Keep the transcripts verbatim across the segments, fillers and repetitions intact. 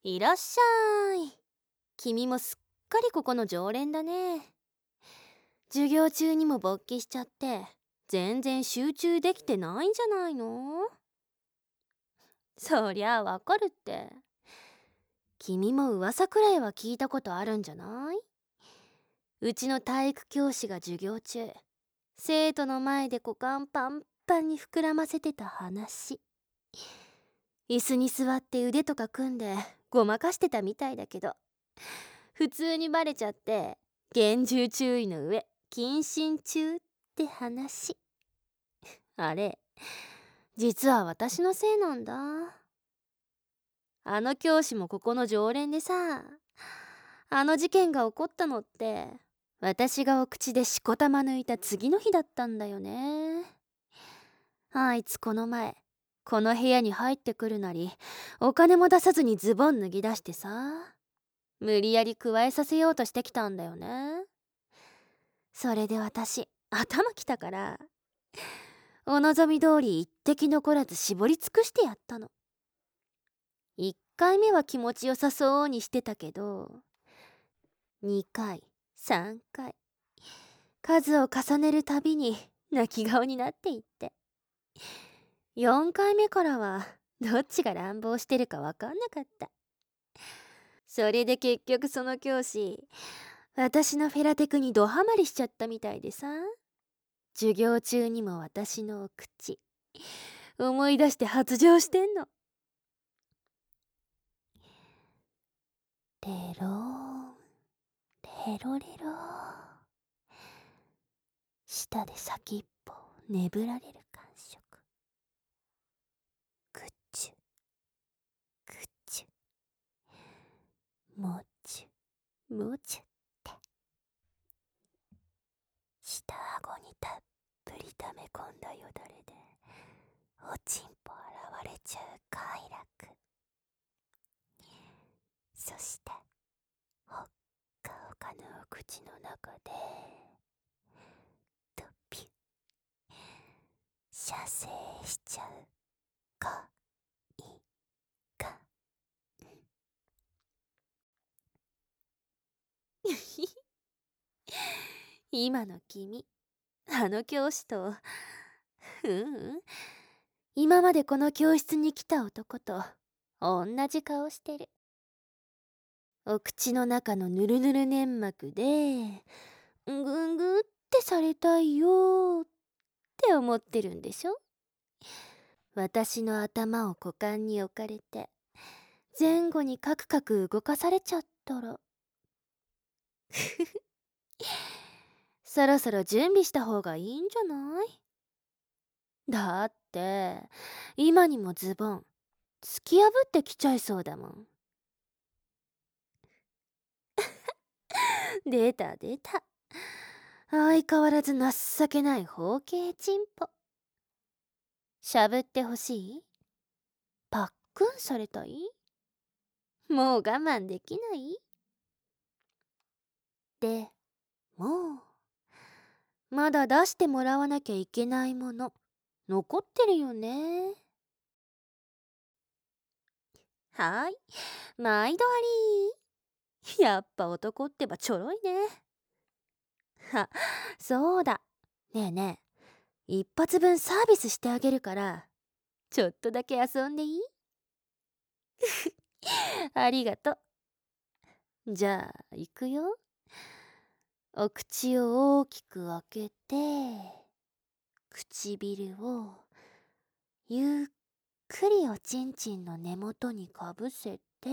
いらっしゃい。君もすっかりここの常連だね。授業中にも勃起しちゃって全然集中できてないんじゃないの？そりゃあわかるって。君も噂くらいは聞いたことあるんじゃない？うちの体育教師が授業中生徒の前で股間パンパンに膨らませてた話。椅子に座って腕とか組んでごまかしてたみたいだけど、普通にバレちゃって厳重注意の上謹慎中って話。あれ実は私のせいなんだ。あの教師もここの常連でさ、あの事件が起こったのって私がお口でしこたま抜いた次の日だったんだよね。あいつこの前この部屋に入ってくるなりお金も出さずにズボン脱ぎ出してさ、無理やり加えさせようとしてきたんだよね。それで私頭きたからお望み通り一滴残らず絞り尽くしてやったの。いっかいめは気持ちよさそうにしてたけど、にかいさんかい数を重ねるたびに泣き顔になっていって、よんかいめからはどっちが乱暴してるか分かんなかった。それで結局その教師私のフェラテクにドハマりしちゃったみたいでさ、授業中にも私のお口思い出して発情してんの。レローンレロレロー、舌で先っぽ眠られる感触。グッチュグッチュもちゅもちゅって、下顎にたっぷり溜め込んだよだれでおちんぽ現れちゃう快楽。そしてほっかほかのお口の中でとピュッ射精しちゃうかいか今の君あの教師と、ううん今までこの教室に来た男と同じ顔してる。お口の中のヌルヌル粘膜でぐんぐってされたいよって思ってるんでしょ。私の頭を股間に置かれて前後にカクカク動かされちゃったらそろそろ準備した方がいいんじゃない？だって今にもズボン突き破ってきちゃいそうだもん。出た出た、相変わらず情けない包茎チンポ。しゃぶってほしい？パックンされたい？もう我慢できない？でもまだ出してもらわなきゃいけないもの残ってるよね。はい、毎度あり。やっぱ男ってばちょろいね。あ、そうだ。ねえねえ、一発分サービスしてあげるからちょっとだけ遊んでいい？ありがとう。じゃあ行くよ。お口を大きく開けて唇をゆっくりおちんちんの根元にかぶせて、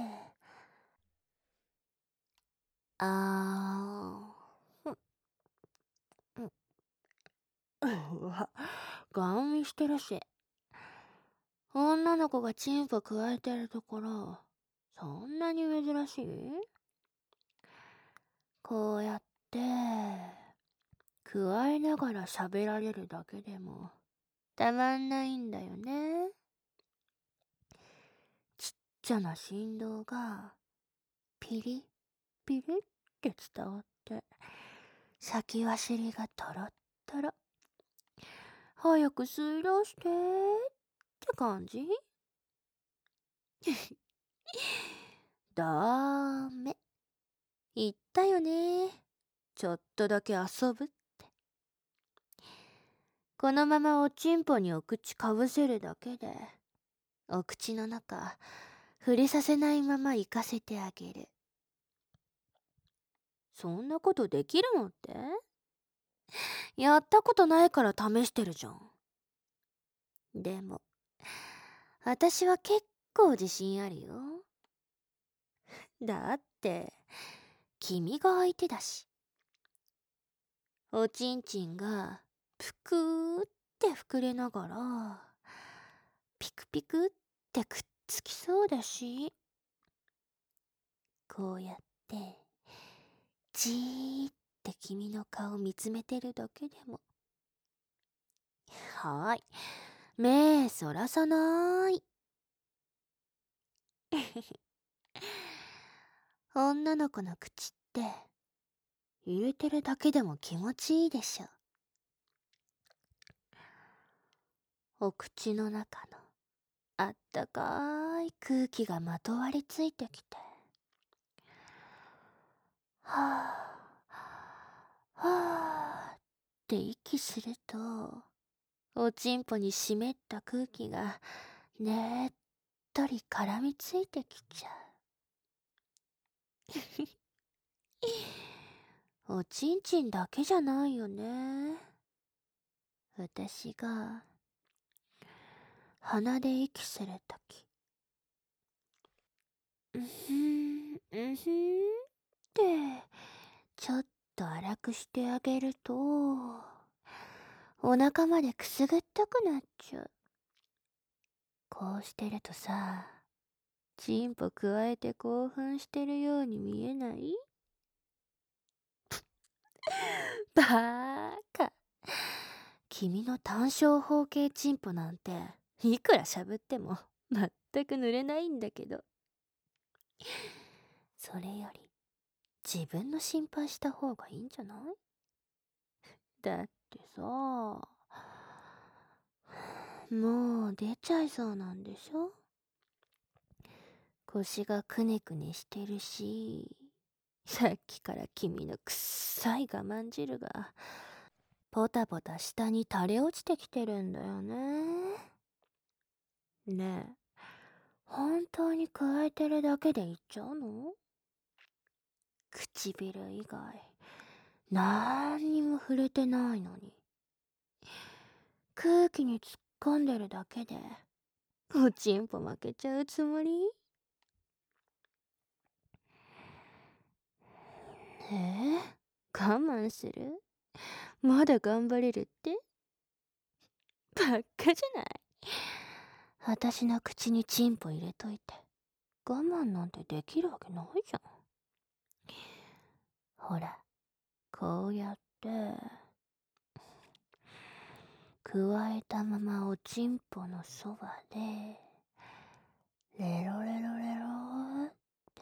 あーふんうわ、ガン見してるし。女の子がチンポくわえてるところそんなに珍しい？こうやってくわえながら喋られるだけでもたまんないんだよね。ちっちゃな振動がピリピリって伝わって先走りがトロットロ。早く吸い出してって感じ。 ダメ。言ったよね。ちょっとだけ遊ぶって。このままおちんぽにお口かぶせるだけで、お口の中、触れさせないまま行かせてあげる。そんなことできるのって？やったことないから試してるじゃん。でも、私は結構自信あるよ。だって、君が相手だし。おちんちんが、ぷくーって膨れながら、ピクピクってくっつきそうだし。こうやって、じーって君の顔見つめてるだけでも。はーい。目そらさない。女の子の口って、入れてるだけでも気持ちいいでしょ。お口の中のあったかい空気がまとわりついてきて。はぁ、はぁって息すると、おちんぽに湿った空気がねっとり絡みついてきちゃう。おちんちんだけじゃないよね。私が鼻で息するとき、うんふん、うんふんってちょっと荒くしてあげると、お腹までくすぐったくなっちゃう。こうしてるとさ、チンポくわえて興奮してるように見えない？バーカ。君の単小方形チンポなんて、いくらしゃぶっても全く濡れないんだけど。それより、自分の心配した方がいいんじゃない？だってさ、もう出ちゃいそうなんでしょ？腰がくねくねしてるし、さっきから君のくっさい我慢汁が、ポタポタ下に垂れ落ちてきてるんだよね。ねえ、本当に加えてるだけでいっちゃうの？唇以外、なんにも触れてないのに。空気に突っ込んでるだけで、おちんぽ負けちゃうつもり？えー、我慢する？まだ頑張れるって？ばっかじゃない。私の口にチンポ入れといて、我慢なんてできるわけないじゃん。ほら、こうやって、くわえたままおちんぽのそばで、レロレロレロって、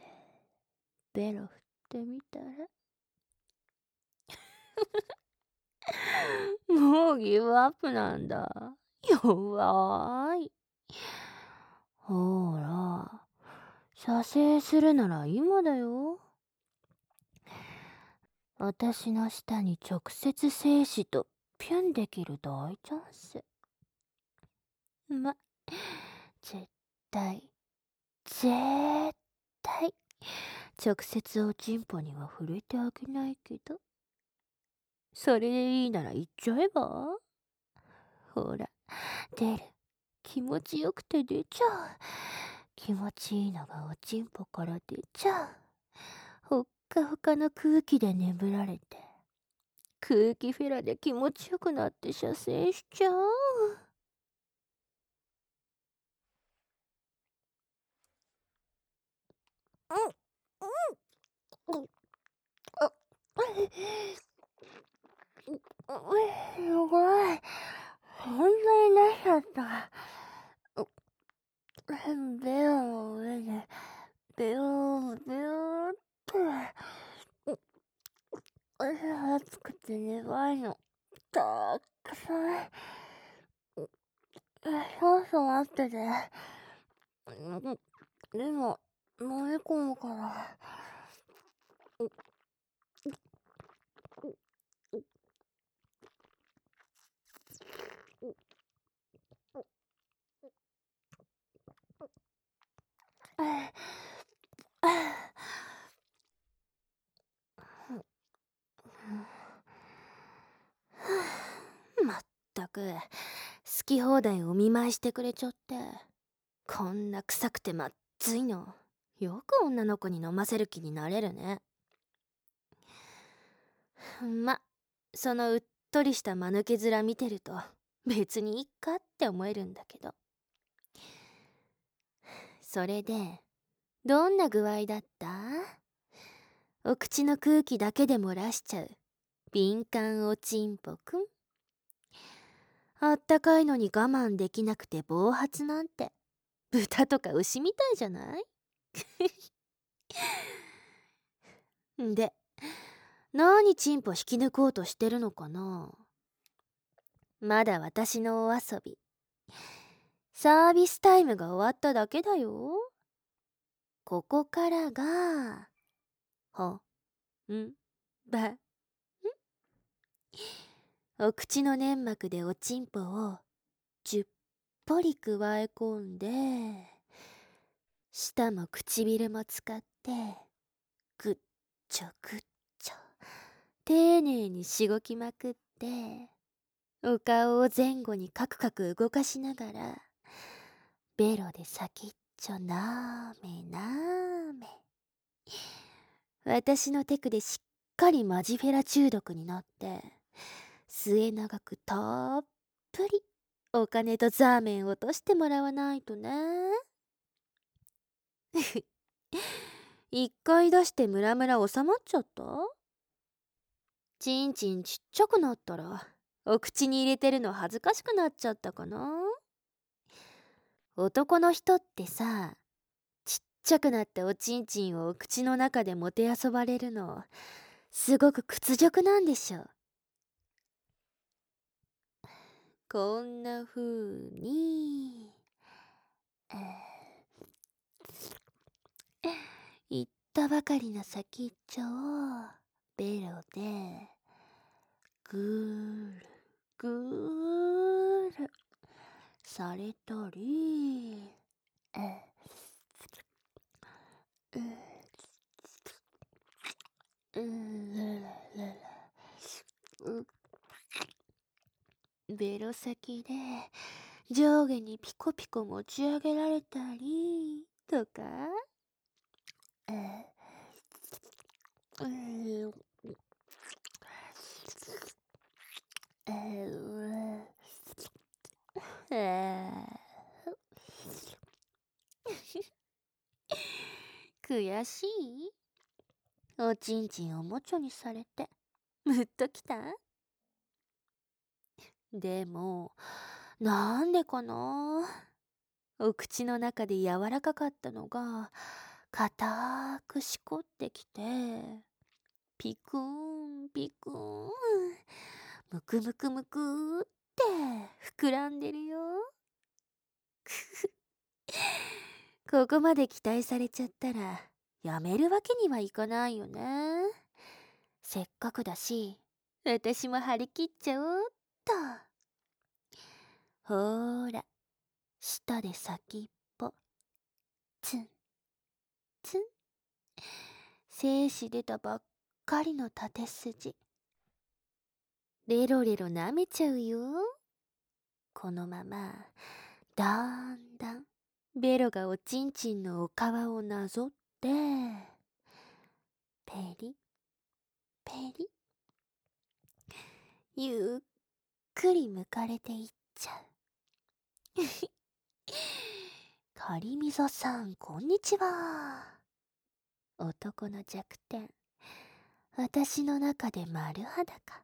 ベロ振ってみたら、もうギブアップなんだ。弱い。ほら、射精するなら今だよ。私の舌に直接精子とピュンできる大チャンス。ま、絶対、絶対、直接おちんぽには触れてあげないけど。それでいいなら言っちゃえば？ほら、出る。気持ちよくて出ちゃう。気持ちいいのがおちんぽから出ちゃう。ほっかほかの空気で眠られて、空気フェラで気持ちよくなって射精しちゃう。うん、うん、あ、すごい。本当に出しちゃった。ベロの上で、ベロ、ベロって、熱くて苦いの。たくさん。少々待ってて。でも、飲み込むかまったく好き放題お見舞いしてくれちゃって、こんな臭くてまっずいのよく女の子に飲ませる気になれるね。ま、そのうっとりした間抜け面見てると別にいっかって思えるんだけど。それでどんな具合だった？お口の空気だけで漏らしちゃう敏感おちんぽくん。あったかいのに我慢できなくて暴発なんて豚とか牛みたいじゃない？で、何チンポ引き抜こうとしてるのかな？まだ私のお遊びサービスタイムが終わっただけだよ。ここからがほんばん。お口の粘膜でおちんぽをじゅっぽりくわえ込んで、舌も唇も使ってぐっちょぐっちょ丁寧にしごきまくって、お顔を前後にカクカク動かしながらベロで先っちょなーめなーめ。私のテクでしっかりマジフェラ中毒になって末永くたっぷりお金とザーメン落としてもらわないとね。一回出してムラムラ収まっちゃった？ちんちんちっちゃくなったらお口に入れてるの恥ずかしくなっちゃったかな。男の人ってさ、ちっちゃくなったおちんちんをお口の中でもてあそばれるのすごく屈辱なんでしょ。こんな風に、えー、言ったばかりの先っちょをベロでぐーるぐーるされたり、えー、ううベロ先で上下にピコピコ持ち上げられたりとか、えー、うえー、えー、悔しい？おちんちんおもちゃにされてむっときた？でもなんでかな、お口の中で柔らかかったのが固くしこってきて、ピクーンピクーンむくむくむくって膨らんでるよ。ここまで期待されちゃったらやめるわけにはいかないよね。せっかくだし私も張り切っちゃおうっと。ほーら、舌で先っぽツンツン、精子出たばっかりの縦筋レロレロ舐めちゃうよ。このままだんだんベロがおちんちんのお皮をなぞってペリペリゆっくりむかれていっちゃう。カリミゾさんこんにちは。男の弱点、私の中で丸裸。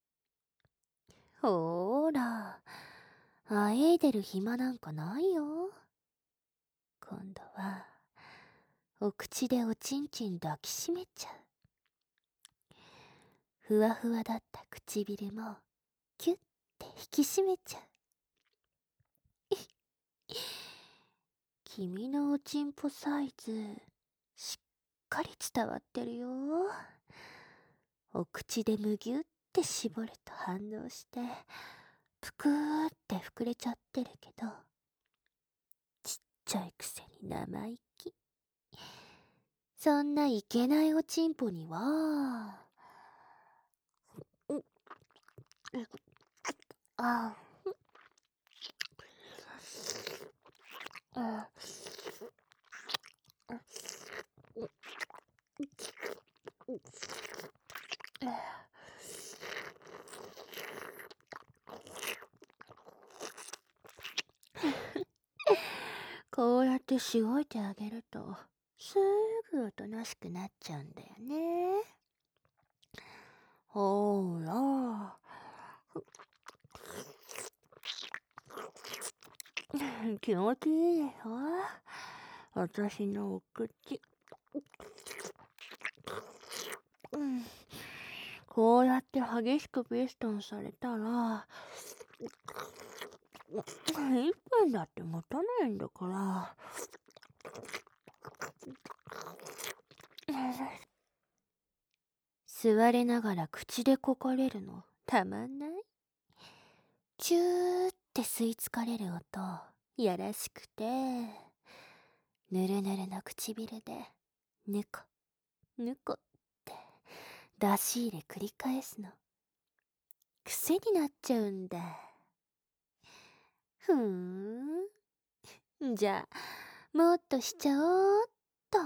ほーら、あえいでる暇なんかないよ。今度はお口でおちんちん抱きしめちゃう。ふわふわだった唇もキュッて引き締めちゃう。君のおちんぽサイズしっかり伝わってるよ。お口でむぎゅって絞ると反応して、ぷくーって膨れちゃってるけど、ちっちゃいくせに生意気。そんないけないおちんぽには、う、う、あ、あ、こうやってしごいてあげると、すぐおとなしくなっちゃうんだよね。ほーら。気持ちいいでしょ、私のお口。うん、こうやって激しくピストンされたら、いっぷんだって持たないんだから。座れながら口でこかれるのたまんない？チューって吸い付かれる音、やらしくて、ぬるぬるの唇で、ぬこ、ぬこって出し入れ繰り返すの。癖になっちゃうんだ。ふーん。じゃあ、もっとしちゃおうっと。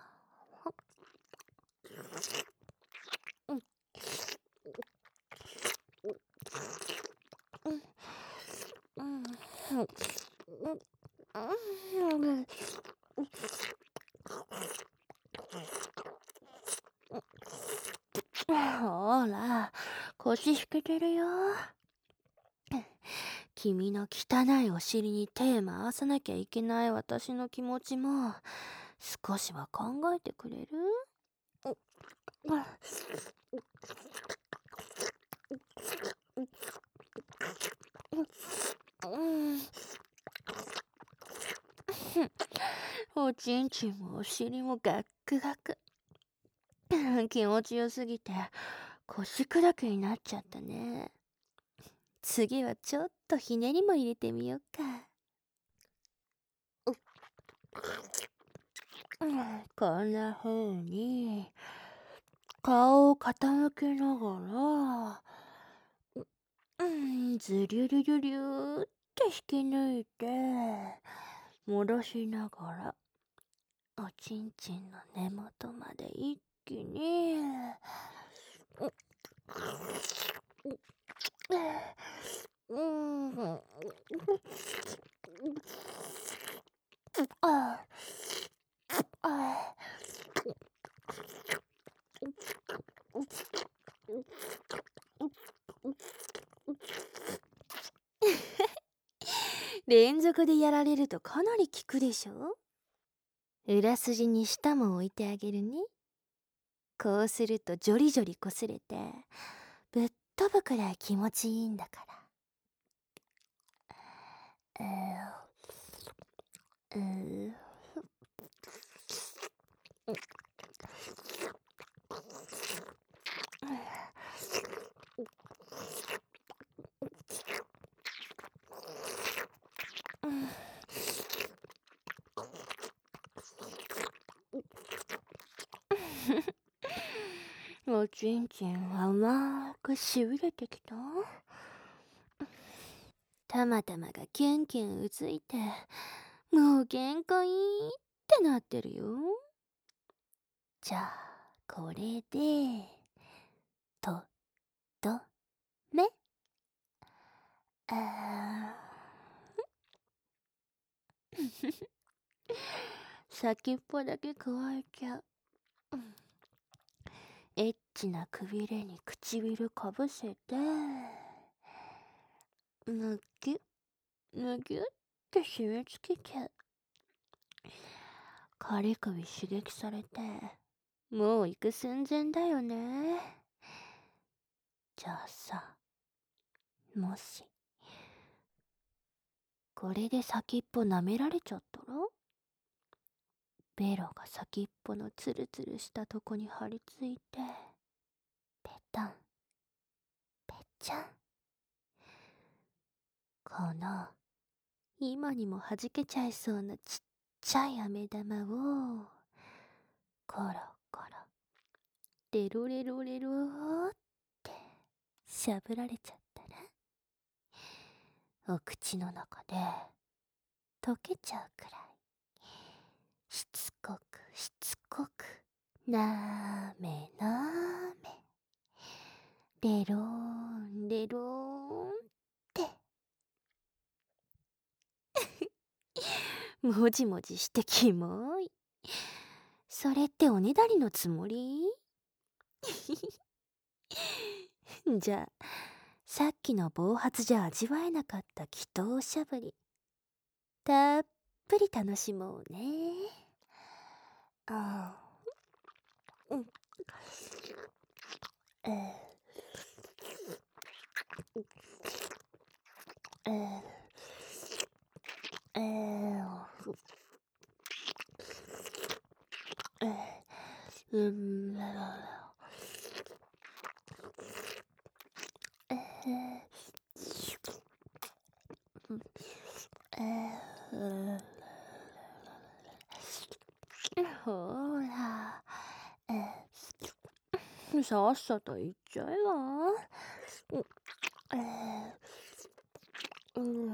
うん、うん、うん、うん、うん、うん、ほら、腰引けてるよ。君の汚いお尻に手回さなきゃいけない私の気持ちも少しは考えてくれる？おちんちんもお尻もガックガク。気持ちよすぎて腰砕けになっちゃったね。次はちょっとひねりも入れてみようか。こんな風に顔を傾けながら、うん、ずりゅりゅりゅりゅーって引き抜いて戻しながらおちんちんの根元まで一気に、うん、うん、ああ、連続でやられるとかなり効くでしょ。裏筋に舌も置いてあげるね。こうするとジョリジョリこすれてぶっ飛ぶくらい気持ちいいんだから。うーおちんちん甘くしびれてきた。たまたまがキュンキュンうついて、もう限界ってなってるよ。じゃあ、これで、と、ど、め。あー先っぽだけ加えちゃう。エッチなくびれに唇かぶせて、むぎゅ、むぎゅって締め付けちゃう。カリ首刺激されて、もう行く寸前だよね。じゃあさ、もし、これで先っぽ舐められちゃったらベロが先っぽのツルツルしたとこに張り付いて、ペタン、ペチャン。この、今にも弾けちゃいそうなちっちゃい飴玉を、コロコロ、レロレロレローってしゃぶられちゃったら、お口の中で溶けちゃうくらい、しつこくしつこく、なーめなーめ、レローンレローンって、もじもじしてキモい。それっておねだりのつもり？じゃあ、さっきの暴発じゃ味わえなかった祈祷しゃぶり、たっぷり楽しもうね。ああ、うん。えー、えー、えー、えー、うんららら。えー、えー、ほら、えー、さっさと行っちゃえば。えー、うん、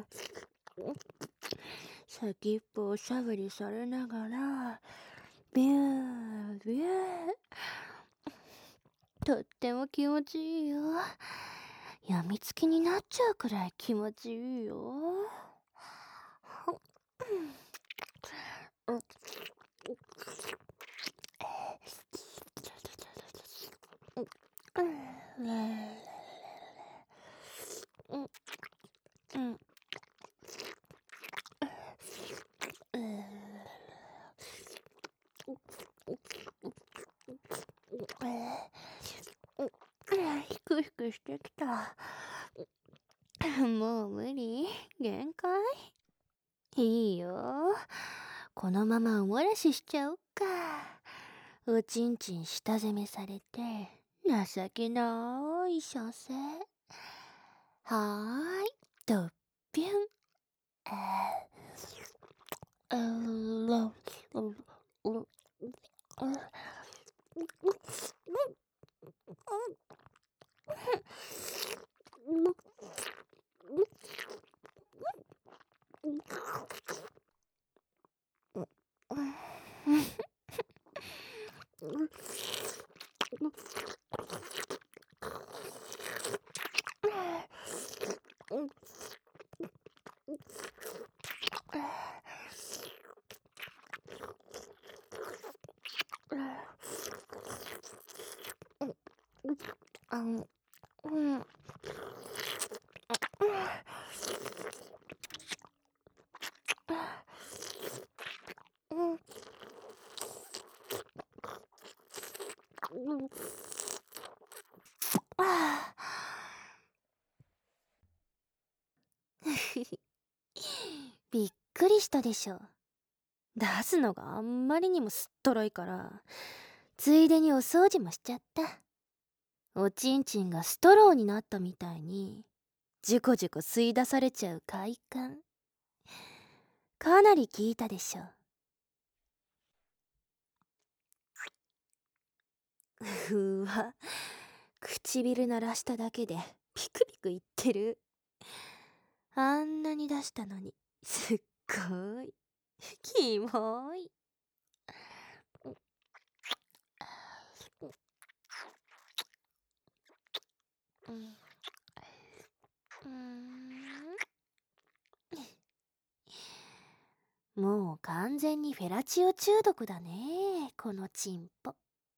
先っぽおしゃぶりされながら、ビュービュー、とっても気持ちいいよ。やみつきになっちゃうくらい気持ちいいよ。うん、うん、ひくひくしてきた。もう無理？限界？いいよ。このままおもらししちゃおっか。おちんちん下攻めされて、情けない射精。はーい、ドッピュン。えー、うー、うー、うあの、うん、びっくりしたでしょ。出すのがあんまりにもすっとろいから、ついでにお掃除もしちゃった。おちんちんがストローになったみたいに、ジュコジュコ吸い出されちゃう快感。かなり効いたでしょ。うわ、唇鳴らしただけでピクピクいってる。あんなに出したのに、すっごいキモい。うん、うーん、もう完全にフェラチオ中毒だね、このチンポ。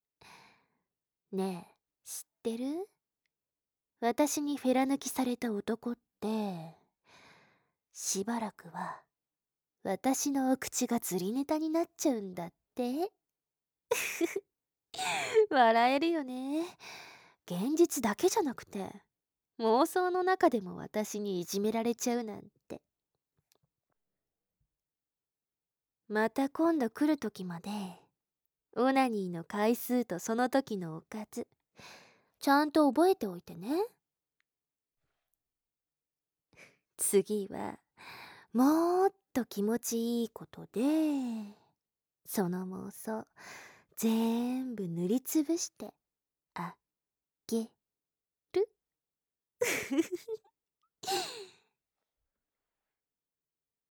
ねえ、知ってる？私にフェラ抜きされた男って、しばらくは私のお口がずりネタになっちゃうんだって。笑えるよね。現実だけじゃなくて、妄想の中でも私にいじめられちゃうなんて。 また今度来る時までオナニーの回数とその時のおかずちゃんと覚えておいてね。次はもっと気持ちいいことでその妄想全部塗りつぶしてあげる